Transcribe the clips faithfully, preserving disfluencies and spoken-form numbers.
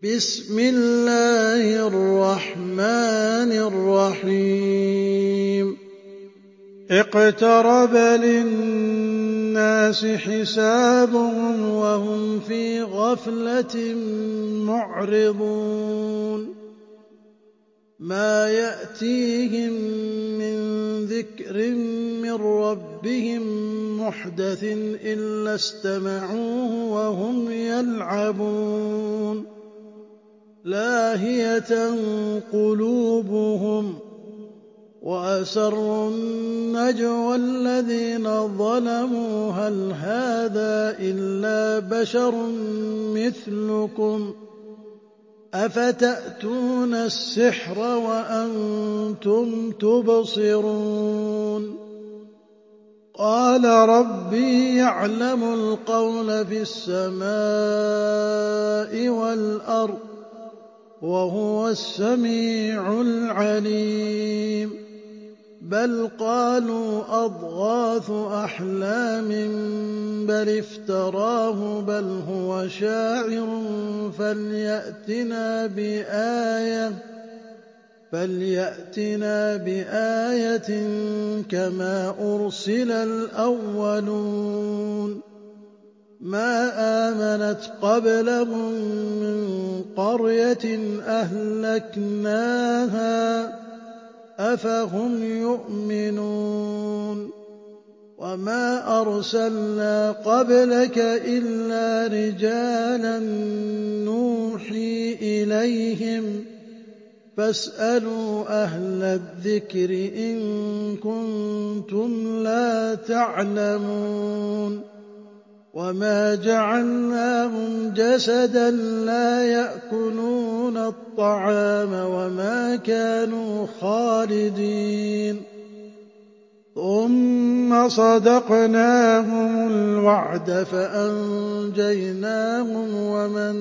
بسم الله الرحمن الرحيم اقترب للناس حسابهم وهم في غفلة معرضون ما يأتيهم من ذكر من ربهم محدث إلا استمعوه وهم يلعبون لاهية قلوبهم وأسروا النجوى الذين ظلموا هل هذا إلا بشر مثلكم أفتأتون السحر وأنتم تبصرون قال ربي يعلم القول في السماء والأرض وهو السميع العليم بل قالوا أضغاث أحلام بل افتراه بل هو شاعر فليأتنا بآية فليأتنا بآية كما أرسل الأولون ما آمنت قبلهم من قرية أهلكناها أفهم يؤمنون وما أرسلنا قبلك إلا رجالا نوحي إليهم فاسألوا أهل الذكر إن كنتم لا تعلمون وما جعلناهم جسدا لا يأكلون الطعام وما كانوا خالدين ثم صدقناهم الوعد فأنجيناهم ومن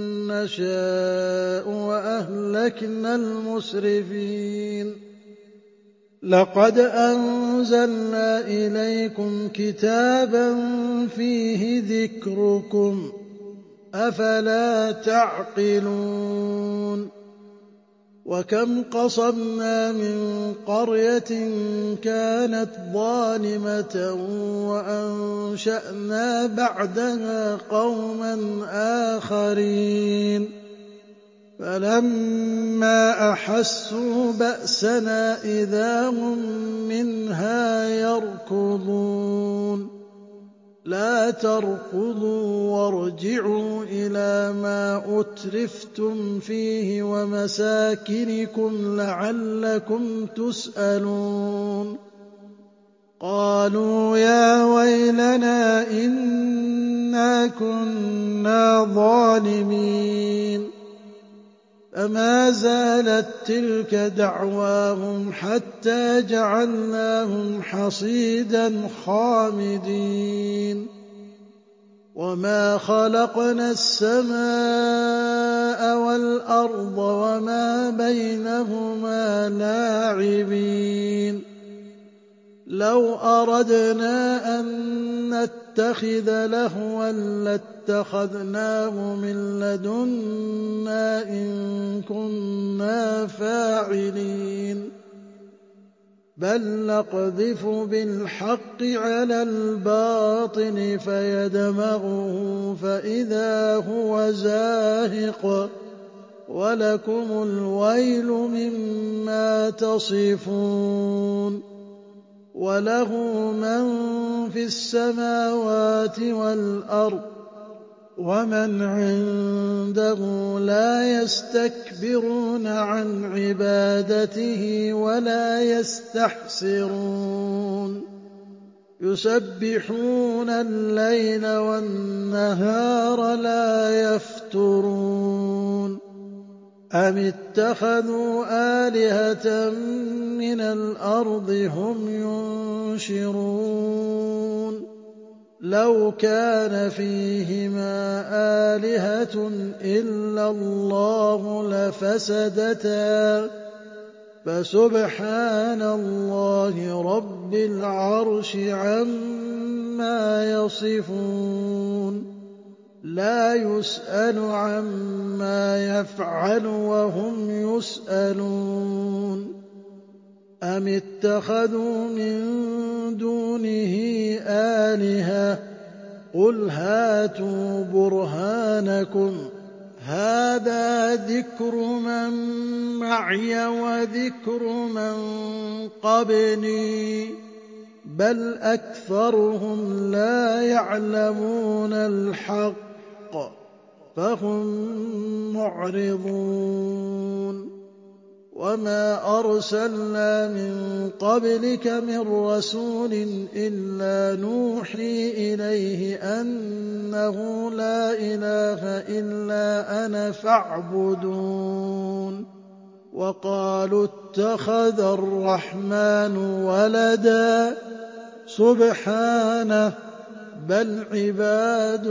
نشاء وأهلكنا المسرفين لقد أنزلنا إليكم كتابا فيه ذكركم أفلا تعقلون وكم قصمنا من قرية كانت ظالمة وأنشأنا بعدها قوما آخرين فلما أحسوا بأسنا إذا هم منها يركضون لا تركضوا وارجعوا إلى ما أترفتم فيه ومساكنكم لعلكم تسألون قالوا يا ويلنا إنا كنا ظالمين فما زالت تلك دعواهم حتى جعلناهم حصيدا خامدين وما خلقنا السماء والأرض وما بينهما لاعبين لو أردنا أن نتخذ لهوا لاتخذناه من لدنا إن كنا فاعلين بل نقذف بالحق على الباطل فيدمغه فإذا هو زاهق ولكم الويل مما تصفون وله من في السماوات والأرض ومن عنده لا يستكبرون عن عبادته ولا يستحسرون يسبحون الليل والنهار لا يفترون أم اتخذوا آلهة من الأرض هم ينشرون لو كان فيهما آلهة إلا الله لفسدتا فسبحان الله رب العرش عما يصفون لا يسأل عما نفعل وهم يسألون أم اتخذوا من دونه آلهة قل هاتوا برهانكم هذا ذكر من معي وذكر من قبلي بل أكثرهم لا يعلمون الحق فهم معرضون وما أرسلنا من قبلك من رسول إلا نوحي إليه أنه لا إله إلا أنا فاعبدون وقالوا اتخذ الرحمن ولدا سبحانه بل عباد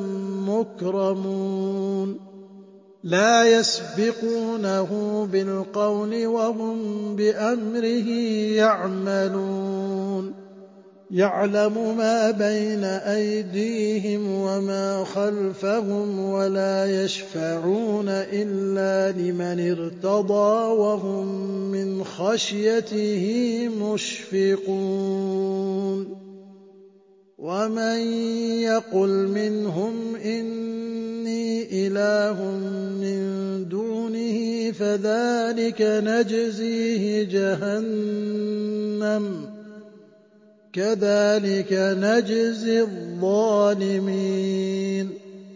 مكرمون لا يسبقونه بالقول وهم بأمره يعملون يعلم ما بين أيديهم وما خلفهم ولا يشفعون إلا لمن ارتضى وهم من خشيته مشفقون ومن يقل منهم إني إله من دونه فذلك نجزيه جهنم كذلك نجزي الظالمين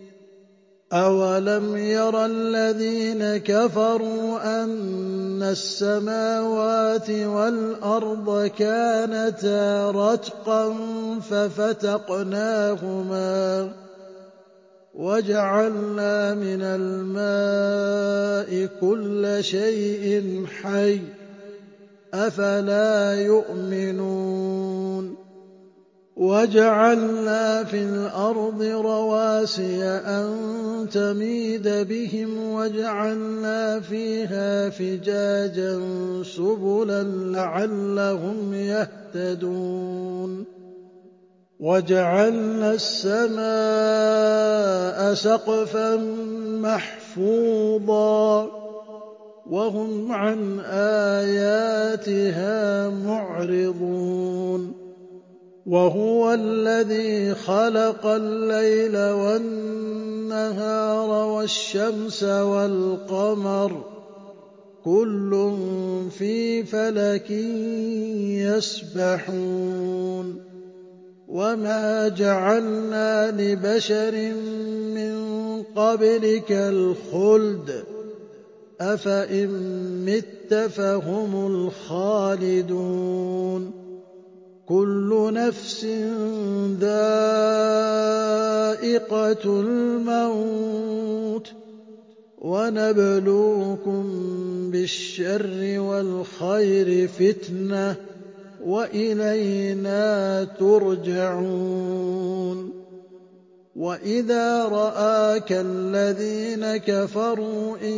أولم ير الذين كفروا أن السماوات والأرض كانتا رتقا ففتقناهما وجعلنا من الماء كل شيء حي أفلا يؤمنون وجعلنا في الأرض رواسي أن تميد بهم وجعلنا فيها فجاجا سبلا لعلهم يهتدون وجعلنا السماء سقفا محفوظا وهم عن آياتها معرضون وهو الذي خلق الليل والنهار والشمس والقمر كل في فلك يسبحون وما جعلنا لبشر من قبلك الخلد أفإن مت فهم الخالدون كل نفس ذائقة الموت ونبلوكم بالشر والخير فتنة وإلينا ترجعون وإذا رآك الذين كفروا إن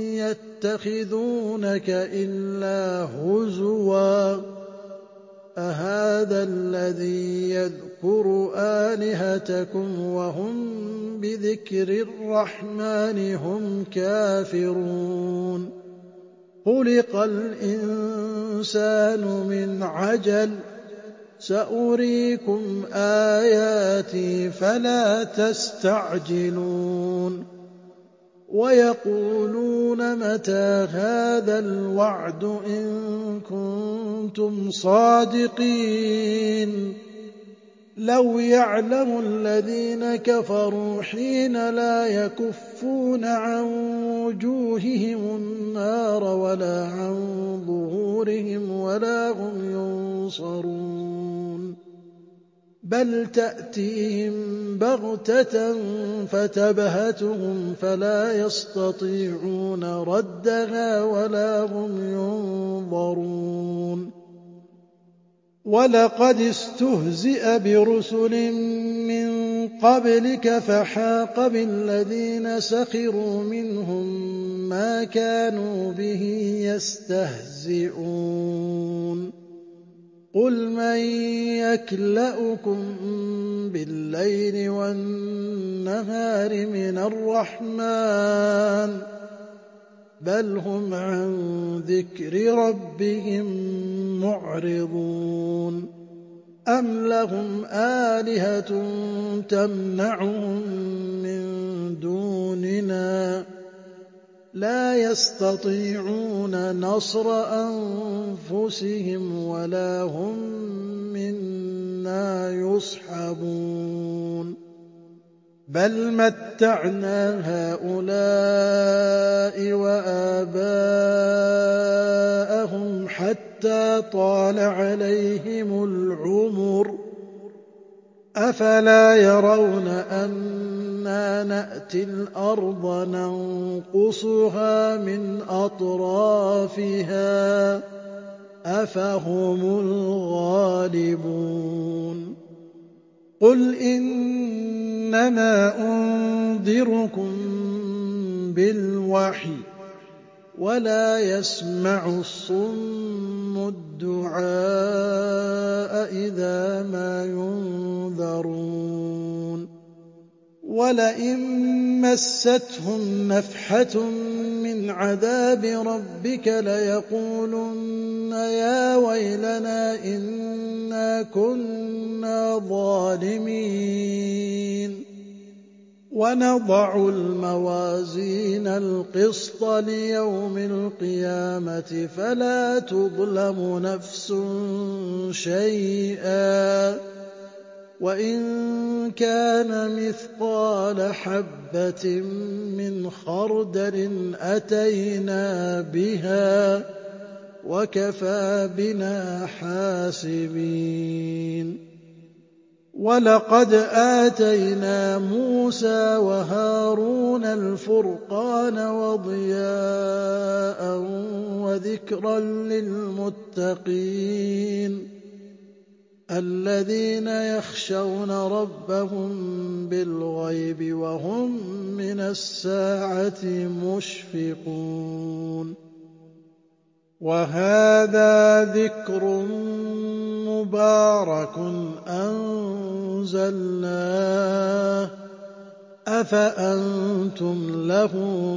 يتخذونك إلا هزوا أهذا الذي يذكر آلهتكم وهم بذكر الرحمن هم كافرون خلق الإنسان من عجل سأريكم آياتي فلا تستعجلون ويقولون متى هذا الوعد إن كنتم صادقين لو يعلم الذين كفروا حين لا يكفون عن وجوههم النار ولا عن ظهورهم ولا هم ينصرون بل تأتيهم بغتة فتبهتهم فلا يستطيعون ردها ولا هم ينظرون ولقد استهزئ برسل من قبلك فحاق بالذين سخروا منهم ما كانوا به يستهزئون قل من يكلؤكم بالليل والنهار من الرحمن بل هم عن ذكر ربهم معرضون أم لهم آلهة تمنعهم من دوننا لا يستطيعون نصر أنفسهم ولا هم منا يصحبون بل متعنا هؤلاء وآباءهم حتى طال عليهم العمر أفلا يرون أنا نأتي الأرض ننقصها من أطرافها أفهم الغالبون قل إنما أنذركم بالوحي ولا يسمع الصم الدعاء إذا ما ينذرون ولئن مستهم نفحة من عذاب ربك ليقولن يا ويلنا إنا كنا ظالمين ونضع الموازين القسط ليوم القيامة فلا تظلم نفس شيئا وإن كان مثقال حبة من خردل أتينا بها وكفى بنا حاسبين ولقد آتينا موسى وهارون الفرقان وضياء وذكرا للمتقين الذين يخشون ربهم بالغيب وهم من الساعة مشفقون وهذا ذكر مبارك أنزلناه أفأنتم له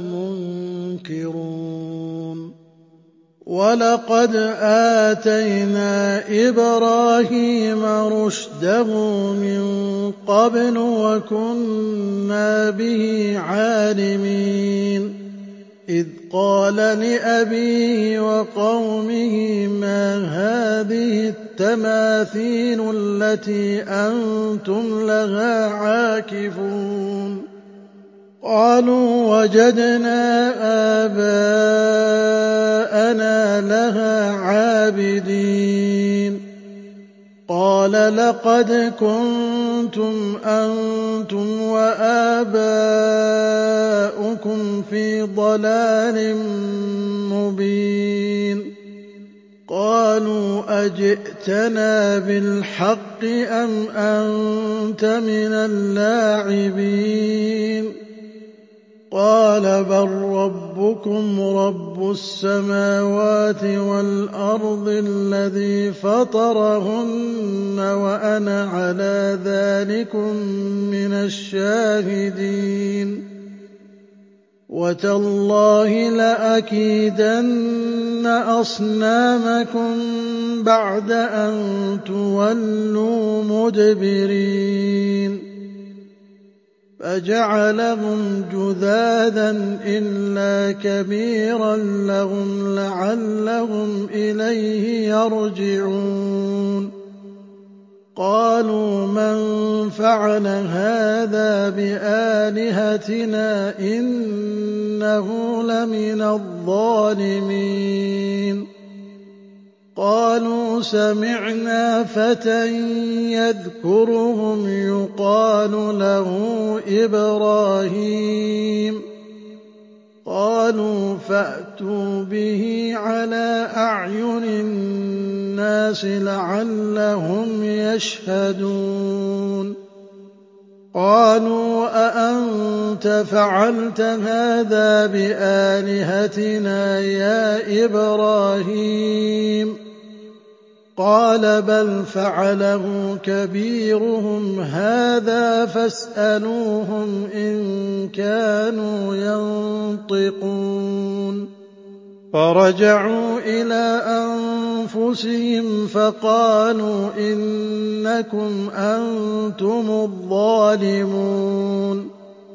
منكرون ولقد آتينا إبراهيم رشده من قبل وكنا به عالمين إذ قال لأبيه وقومه ما هذه التماثيل التي أنتم لها عاكفون قالوا وجدنا آباءنا لها عابدين قال لقد كنتم أنتم وآباؤكم في ضلال مبين قالوا أجئتنا بالحق أم أنت من اللاعبين قال بل ربكم رب السماوات والأرض الذي فطرهن وأنا على ذلكم من الشاهدين وتالله لأكيدن أصنامكم بعد أن تولوا مدبرين فجعلهم جذاذا إلا كبيرا لهم لعلهم إليه يرجعون قالوا من فعل هذا بآلهتنا إنه لمن الظالمين قالوا سمعنا فتى يذكرهم يقال له إبراهيم قالوا فأتوا به على أعين الناس لعلهم يشهدون قالوا أأنت فعلت هذا بآلهتنا يا إبراهيم قَالَ بَلْ فَعَلَهُ كَبِيرُهُمْ هَٰذَا فَاسْأَلُوهُمْ إِن كَانُوا يَنطِقُونَ فَرَجَعُوا إِلَىٰ أَنفُسِهِمْ فَقَالُوا إِنَّكُمْ أَنتُمُ الظَّالِمُونَ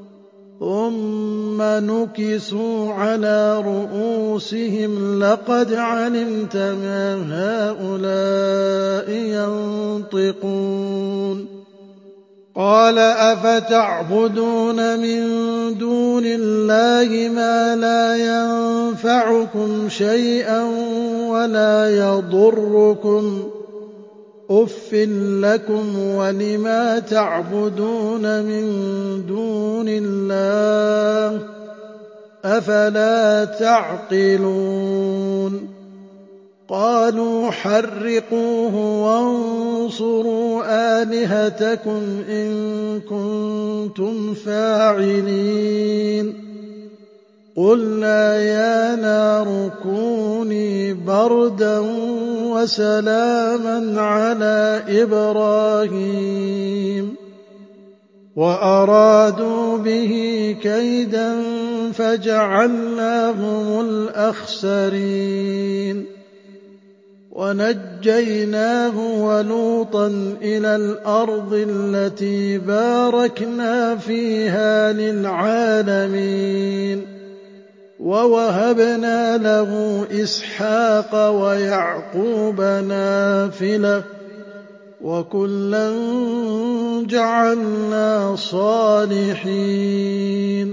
ثُمَّ نُكِسُوا عَلَىٰ رُءُوسِهِمْ لَقَدْ عَلِمْتَ مَا هَٰؤُلَاءِ يَنطِقُونَ قَالَ أَفَتَعْبُدُونَ مِن دُونِ اللَّهِ مَا لَا يَنفَعُكُمْ شَيْئًا وَلَا يَضُرُّكُمْ أُفٍّ لَّكُمْ وَلِمَا تَعْبُدُونَ مِن دُونِ اللَّهِ أَفَلَا تَعْقِلُونَ قَالُوا حَرِّقُوهُ وَانصُرُوا آلِهَتَكُمْ إِن كُنتُمْ فَاعِلِينَ قُلْنَا يَا نَارُ كُونِي بَرْدًا وَسَلَامًا عَلَىٰ إِبْرَاهِيمَ وَأَرَادُوا بِهِ كَيْدًا فَجَعَلْنَاهُمُ الْأَخْسَرِينَ وَنَجَّيْنَاهُ وَلُوطًا إِلَى الْأَرْضِ الَّتِي بَارَكْنَا فِيهَا لِلْعَالَمِينَ وَوَهَبْنَا لَهُ إِسْحَاقَ وَيَعْقُوبَ نَافِلَةً وَكُلًّا جَعَلْنَا صَالِحِينَ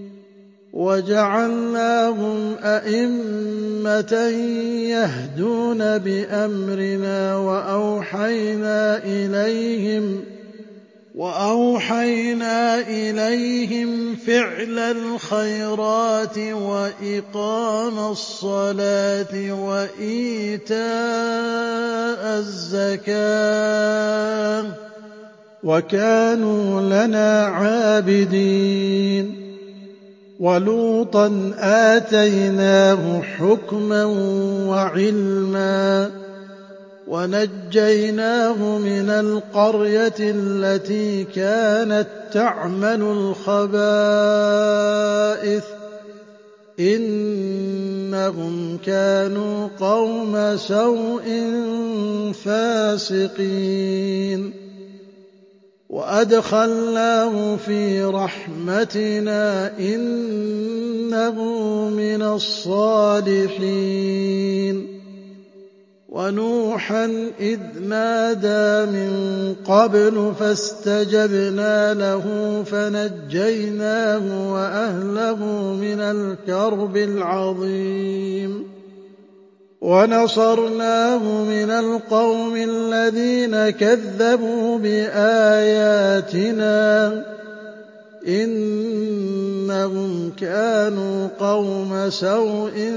وَجَعَلْنَاهُمْ أَئِمَّةً يَهْدُونَ بِأَمْرِنَا وَأَوْحَيْنَا إِلَيْهِمْ وَأَوْحَيْنَا إِلَيْهِمْ فِعْلَ الْخَيْرَاتِ وَإِقَامَ الصَّلَاةِ وَإِيتَاءَ الزَّكَاةِ وَكَانُوا لَنَا عَابِدِينَ وَلُوطًا آتَيْنَاهُ حُكْمًا وَعِلْمًا وَنَجَّيْنَاهُ مِنَ الْقَرْيَةِ الَّتِي كَانَت تَّعْمَلُ الْخَبَائِثَ إِنَّهُمْ كَانُوا قَوْمَ سَوْءٍ فَاسِقِينَ وَأَدْخَلْنَاهُ فِي رَحْمَتِنَا إِنَّهُ مِنَ الصَّالِحِينَ وَنُوحًا إِذْ نَادَىٰ مِن قَبْلُ فَاسْتَجَبْنَا لَهُ فَنَجَّيْنَاهُ وَأَهْلَهُ مِنَ الْكَرْبِ الْعَظِيمِ وَنَصَرْنَاهُ مِنَ الْقَوْمِ الَّذِينَ كَذَّبُوا بِآيَاتِنَا إِنَّهُمْ كَانُوا قَوْمَ سَوْءٍ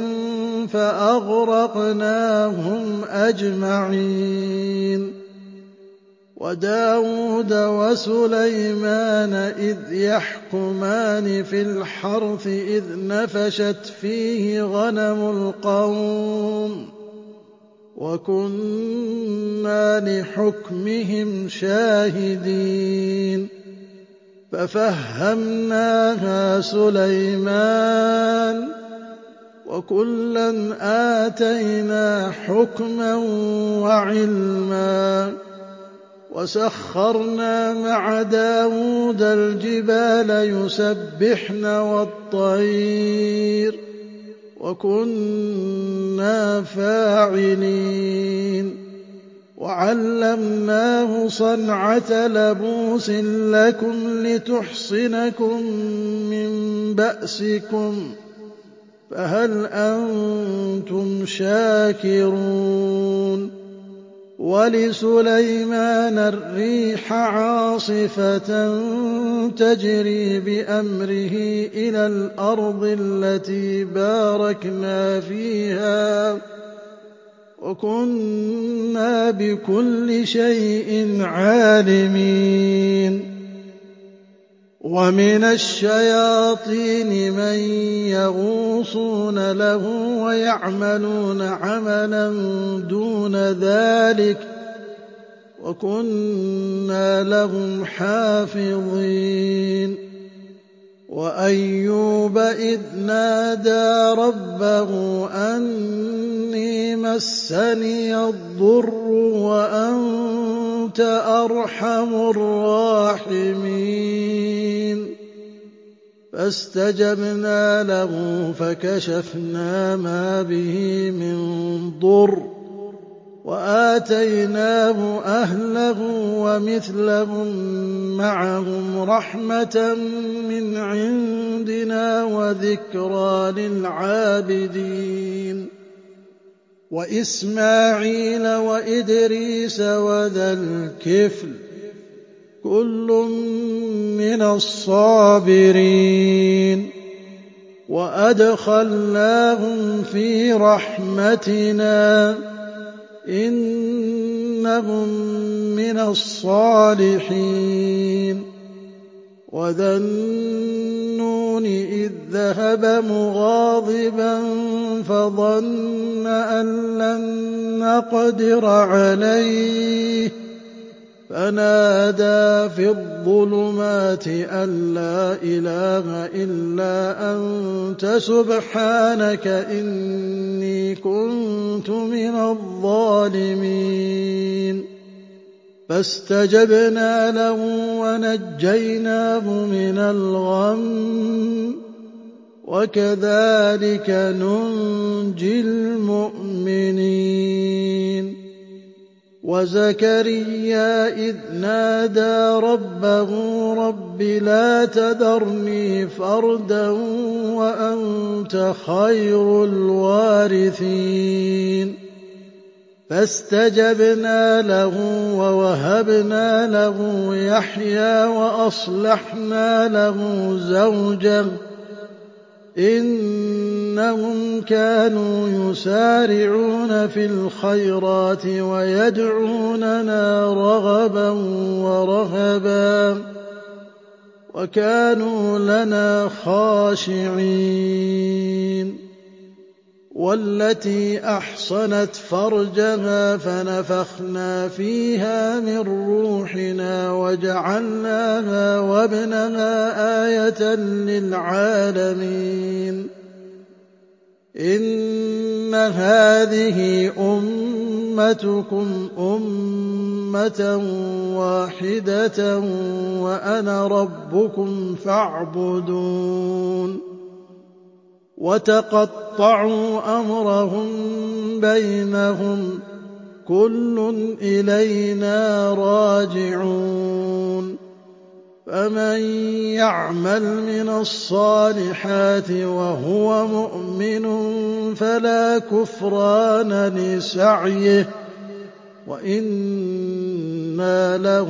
فَأَغْرَقْنَاهُمْ أَجْمَعِينَ وَدَاوُودَ وَسُلَيْمَانَ إِذْ يَحْكُمَانِ فِي الْحَرْثِ إِذْ نَفَشَتْ فِيهِ غَنَمُ الْقَوْمِ وَكُنَّا لِحُكْمِهِمْ شَاهِدِينَ فَفَهَّمْنَاهَا سُلَيْمَانَ وَكُلًّا آتَيْنَا حُكْمًا وَعِلْمًا وَسَخَّرْنَا مَعَ دَاوُودَ الْجِبَالَ يُسَبِّحْنَ وَالطَّيْرَ وَكُنَّا فَاعِلِينَ وَعَلَّمْنَاهُ صَنْعَةَ لَبُوسٍ لَّكُمْ لِتُحْصِنَكُم مِّن بَأْسِكُمْ فَهَلْ أَنتُمْ شَاكِرُونَ وَلِسُلَيْمَانَ الرِّيحَ عَاصِفَةً تَجْرِي بِأَمْرِهِ إِلَى الْأَرْضِ الَّتِي بَارَكْنَا فِيهَا وَكُنَّا بِكُلِّ شَيْءٍ عَالِمِينَ وَمِنَ الشَّيَاطِينِ مَن يَغُوصُونَ لَهُ وَيَعْمَلُونَ عَمَلًا دُونَ ذَٰلِكَ ۖ وَكُنَّا لَهُمْ حَافِظِينَ وَأَيُّوبَ إِذْ نَادَىٰ رَبَّهُ أَنِّي مَسَّنِيَ الضُّرُّ وَأَنتَ أَرْحَمُ الرَّاحِمِينَ فَاسْتَجَبْنَا لَهُ فَكَشَفْنَا مَا بِهِ مِن ضُرٍّ وَآتَيْنَاهُ أَهْلَهُ وَمِثْلَهُم مَّعَهُمْ رَحْمَةً مِّنْ عِندِنَا وَذِكْرَىٰ لِلْعَابِدِينَ وَإِسْمَاعِيلَ وَإِدْرِيسَ وَذَا الْكِفْلِ ۖ كُلٌّ مِّنَ الصَّابِرِينَ وَأَدْخَلْنَاهُمْ فِي رَحْمَتِنَا ۖ إِنَّهُم مِّنَ الصَّالِحِينَ وَذَا النُّونِ إِذ ذَّهَبَ مُغَاضِبًا فَظَنَّ أَن لَّن نَّقْدِرَ عَلَيْهِ فَنَادَىٰ فِي الظُّلُمَاتِ أَن لَّا إِلَٰهَ إِلَّا أَنتَ سُبْحَانَكَ إِنِّي كُنتُ مِنَ الظَّالِمِينَ فَاسْتَجَبْنَا لَهُ وَنَجَّيْنَاهُ مِنَ الْغَمِّ ۚ وَكَذَٰلِكَ نُنجِي الْمُؤْمِنِينَ وَزَكَرِيَّا إِذْ نَادَىٰ رَبَّهُ رَبِّ لَا تَذَرْنِي فَرْدًا وَأَنتَ خَيْرُ الْوَارِثِينَ فَاسْتَجَبْنَا لَهُ وَوَهَبْنَا لَهُ يَحْيَىٰ وَأَصْلَحْنَا لَهُ زَوْجَهُ ۚ إِنَّهُمْ كَانُوا يُسَارِعُونَ فِي الْخَيْرَاتِ وَيَدْعُونَنَا رَغَبًا وَرَهَبًا ۖ وَكَانُوا لَنَا خَاشِعِينَ وَالَّتِي أَحْصَنَتْ فَرْجَهَا فَنَفَخْنَا فِيهَا مِن رُّوحِنَا وَجَعَلْنَاهَا وَابْنَهَا آيَةً لِّلْعَالَمِينَ إِنَّ هَٰذِهِ أُمَّتُكُمْ أُمَّةً وَاحِدَةً وَأَنَا رَبُّكُمْ فَاعْبُدُونِ وَتَقَطَّعُوا أَمْرَهُم بَيْنَهُمْ ۖ كُلٌّ إِلَيْنَا رَاجِعُونَ فَمَن يَعْمَلْ مِنَ الصَّالِحَاتِ وَهُوَ مُؤْمِنٌ فَلَا كُفْرَانَ لِسَعْيِهِ وَإِنَّا لَهُ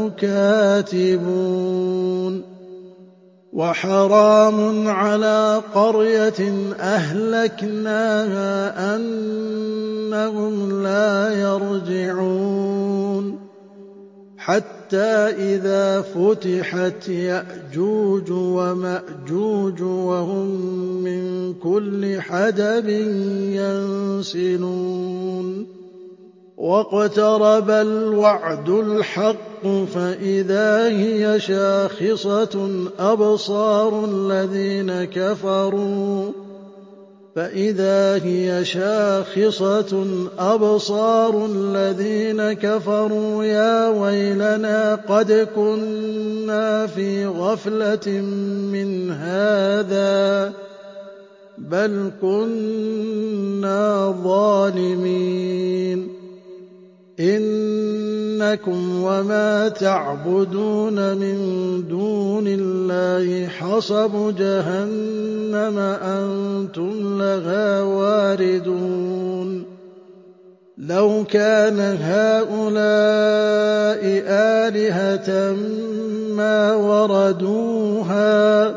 كَاتِبُونَ وَحَرَامٌ عَلَىٰ قَرْيَةٍ أَهْلَكْنَاهَا أَنَّهُمْ لَا يَرْجِعُونَ حَتَّىٰ إِذَا فُتِحَتْ يَأْجُوجُ وَمَأْجُوجُ وَهُم مِّن كُلِّ حَدَبٍ يَنسِلُونَ وَاقْتَرَبَ الْوَعْدُ الْحَقُّ فَإِذَا هِيَ شَاخِصَةٌ أَبْصَارُ الَّذِينَ كَفَرُوا فَإِذَا هِيَ شَاخِصَةٌ أَبْصَارُ الَّذِينَ كَفَرُوا يَا وَيْلَنَا قَدْ كُنَّا فِي غَفْلَةٍ مِّنْ هَٰذَا بَلْ كُنَّا ظَالِمِينَ إِنَّكُمْ وَمَا تَعْبُدُونَ مِن دُونِ اللَّهِ حَصَبُ جَهَنَّمَ أَنتُمْ لَهَا وَارِدُونَ لَوْ كَانَ هَٰؤُلَاءِ آلِهَةً مَّا وَرَدُوهَا ۖ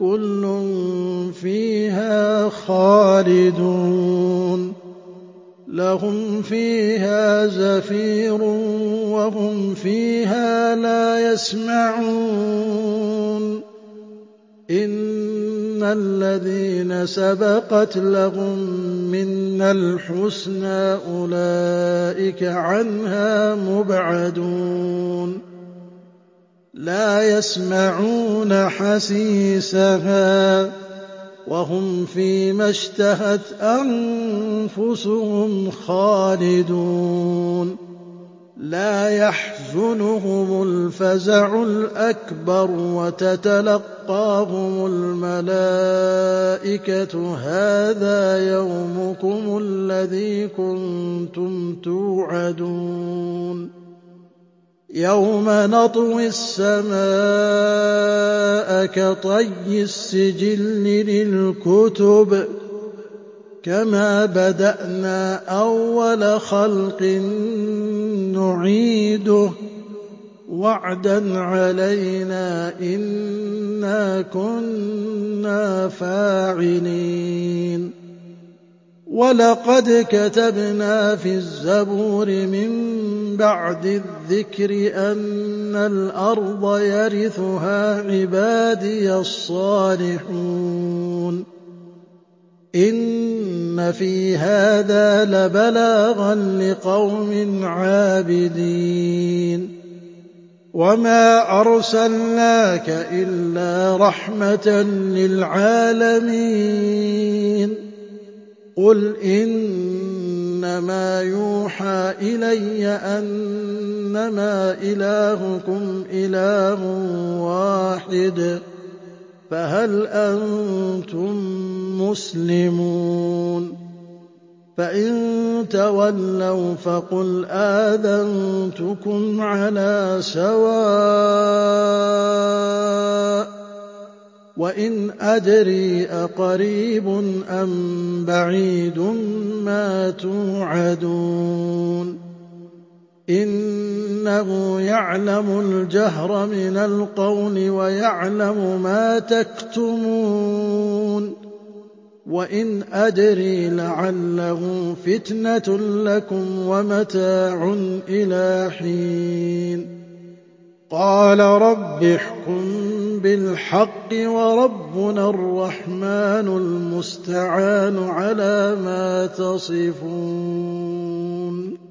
وَكُلٌّ فِيهَا خَالِدُونَ لهم فيها زفير وهم فيها لا يسمعون إن الذين سبقت لهم منا الحسنى أولئك عنها مبعدون لا يسمعون حسيسها وهم فيما اشتهت أنفسهم خالدون لا يحزنهم الفزع الأكبر وتتلقاهم الملائكة هذا يومكم الذي كنتم توعدون يوم نطوي السماء كطي السجل للكتب كما بدأنا أول خلق نعيده وعدا علينا إنا كنا فاعلين ولقد كتبنا في الزبور من بعد الذكر أن الأرض يرثها عبادي الصالحون إن في هذا لبلاغا لقوم عابدين وما أرسلناك إلا رحمة للعالمين قل إنما يوحى إلي أنما إلهكم إله واحد فهل أنتم مسلمون فإن تولوا فقل آذنتكم على سواء وإن أدري أقريب أم بعيد ما توعدون إنه يعلم الجهر من القول ويعلم ما تكتمون وإن أدري لعله فتنة لكم ومتاع إلى حين قال رب احكم بالحق وربنا الرحمن المستعان على ما تصفون